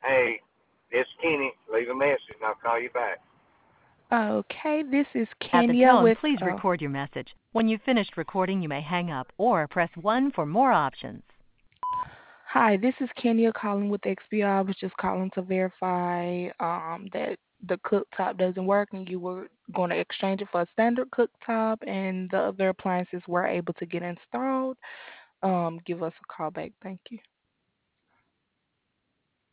Hey, it's Kenny. Leave a message and I'll call you back. Okay, this is At the Kenya tone, with please record your message. When you've finished recording, you may hang up or press 1 for more options. Hi, this is Kenya calling with XBR. I was just calling to verify that the cooktop doesn't work and you were going to exchange it for a standard cooktop and the other appliances were able to get installed. Give us a call back. Thank you.